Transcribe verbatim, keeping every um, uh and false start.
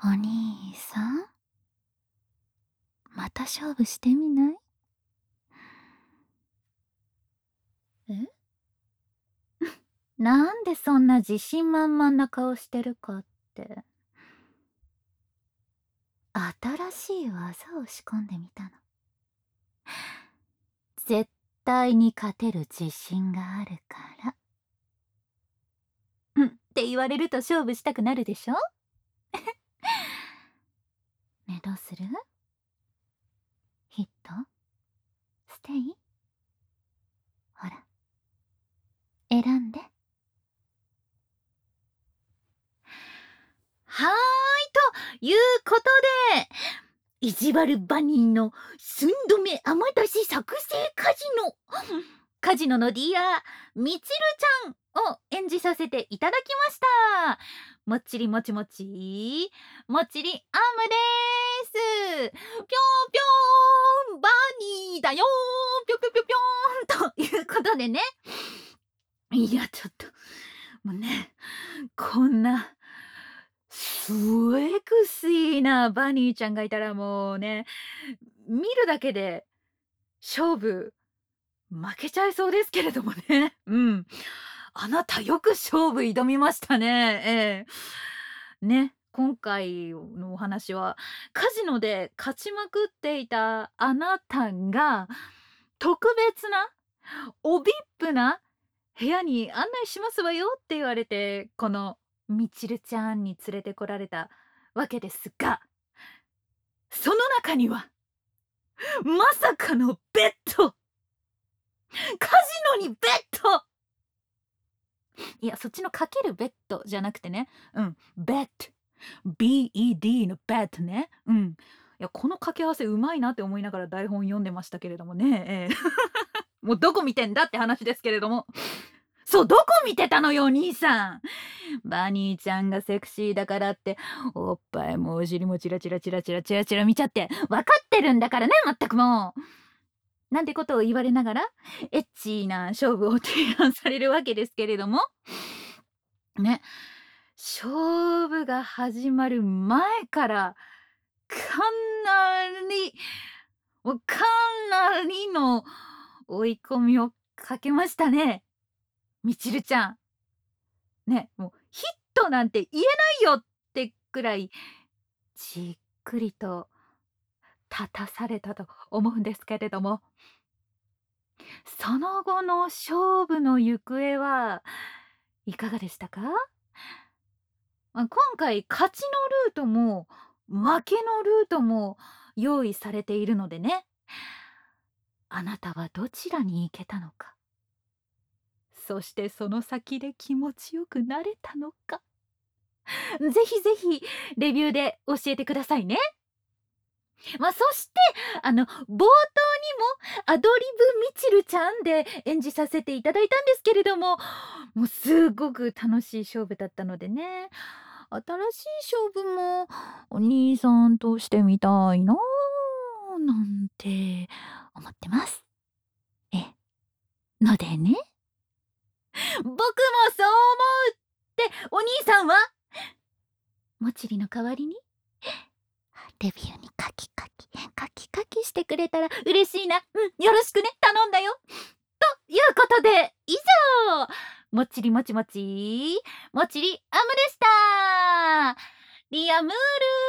お兄さん、また勝負してみない？えなんでそんな自信満々な顔してるかって。新しい技を仕込んでみたの。絶対に勝てる自信があるから。うんって言われると勝負したくなるでしょ？ねえ、どうする？ヒット？ステイ？ほら、選んで。はーい、ということで、意地悪バニーの寸止め甘出し作成カジノカジノのディアみちるちゃんを演じさせていただきました。もっちりもちもちもっちりアムです。ぴょーぴょーんバニーだよー、ぴょぴょぴょぴょーんということでね、いやちょっともうね、こんなスエクシーなバニーちゃんがいたらもうね、見るだけで勝負負けちゃいそうですけれどもね。うん。あなたよく勝負挑みましたね。ええ。ね、今回のお話は、カジノで勝ちまくっていたあなたが、特別な、お ブイアイピー な部屋に案内しますわよって言われて、このみちるちゃんに連れてこられたわけですが、その中には、まさかのベッド！カジノにベッド！いや、そっちのかけるベッドじゃなくてね、うん、ベッド。ビーイーディー のベッドね。うん。いや、この掛け合わせうまいなって思いながら台本読んでましたけれどもね。ええもうどこ見てんだって話ですけれども。そう、どこ見てたのよ、お兄さん。バニーちゃんがセクシーだからって、おっぱいもお尻もチラチラチラチラチラチラ見ちゃって、分かってるんだからね、まったくもう。なんてことを言われながら、エッチな勝負を提案されるわけですけれども、ね、勝負が始まる前から、かなり、もうかなりの追い込みをかけましたね、みちるちゃん。ね、もうヒットなんて言えないよってくらい、じっくりと立たされたと思うんですけれども、その後の勝負の行方はいかがでしたか？ま、今回勝ちのルートも負けのルートも用意されているのでね、あなたはどちらに行けたのか、そしてその先で気持ちよくなれたのか、ぜひぜひレビューで教えてくださいね。まあ、そして、あの、冒頭にもアドリブみちるちゃんで演じさせていただいたんですけれども、もうすごく楽しい勝負だったのでね、新しい勝負もお兄さんとしてみたいな、なんて思ってます。ええ。のでね、僕もそう思うってお兄さんは、もちりの代わりにレビューにカキカキ、カキカキしてくれたら嬉しいな。うん、よろしくね。頼んだよ。ということで、以上、もっちりもちもち、もちりアムでした。リアムール